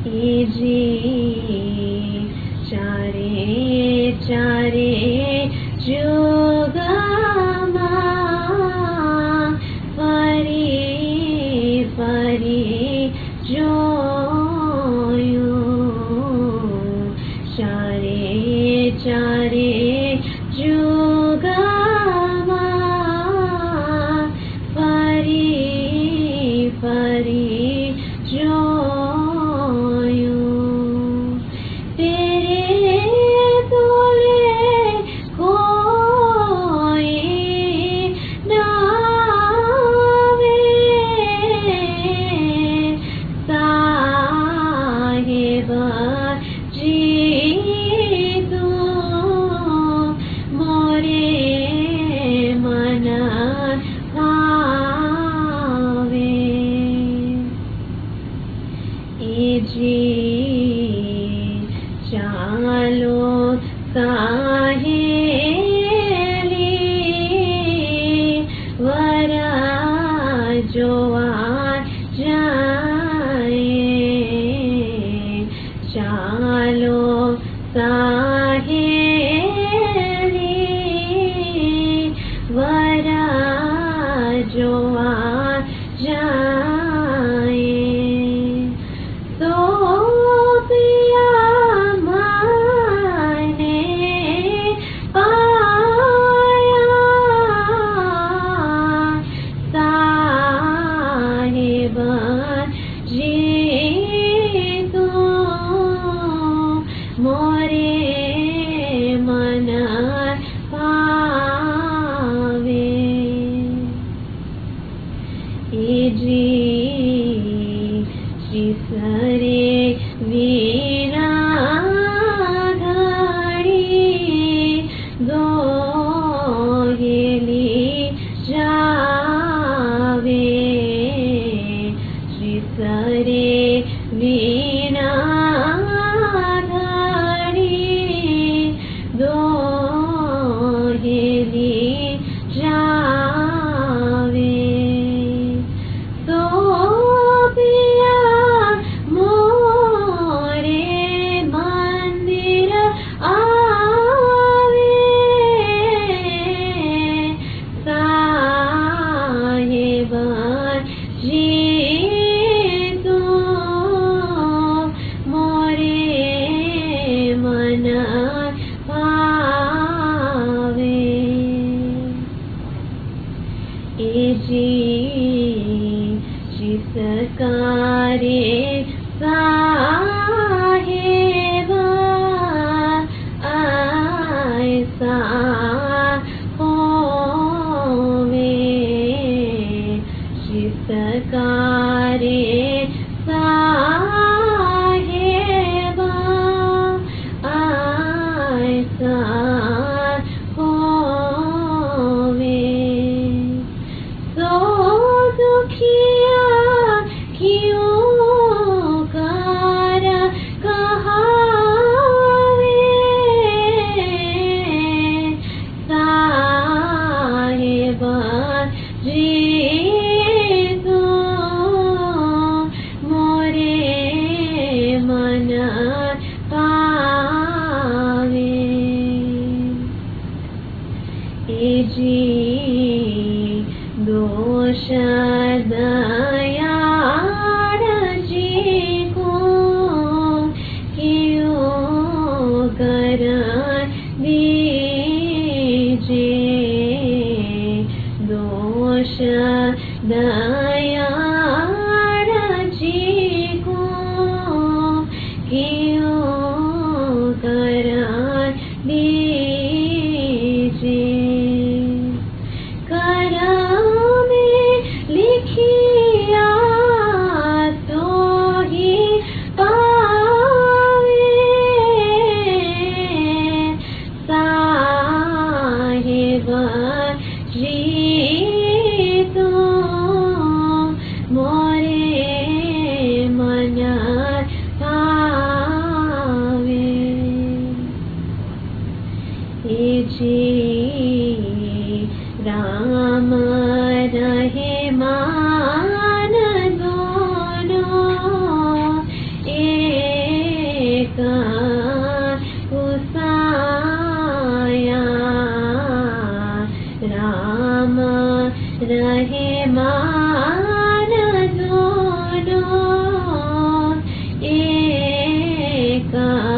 जी चारे चारे जुगमा फरी फरी जोयो चारे चारे जुगमा फरी फरी जोयो तेरे तोले कोई नावे साहिब जी तू मोरे मन भावे जी चालो साहेली वरा जोआ जाए चालो साहेली वरा जोआ जाए तो पिया माने पाया साहिब जी तू मोरे मन भावे जी सरे वीणा घड़ी दोहेली जावे सरे वीणा घड़ी दोहेली जावे तो पिया मोरे मंदिर आवे साहिब जी तू मोरे मन भावे जी जिसकारे साहेब ऐसा होवे जिसकारे साहेब ऐसा होवे सो दुखिया क्यों कर कहावे साहिब जी तू मोरे मन भावे जी दोष दयाड़ जी को क्यों कर दीजे दोष दयाड़ जी को क्यों कर दीजे लिखिया तो ही पावे साहिब जी तू मोरे मन भावे जी राम रहे मान दोनों कुसाया राम रहे मान दोनों एका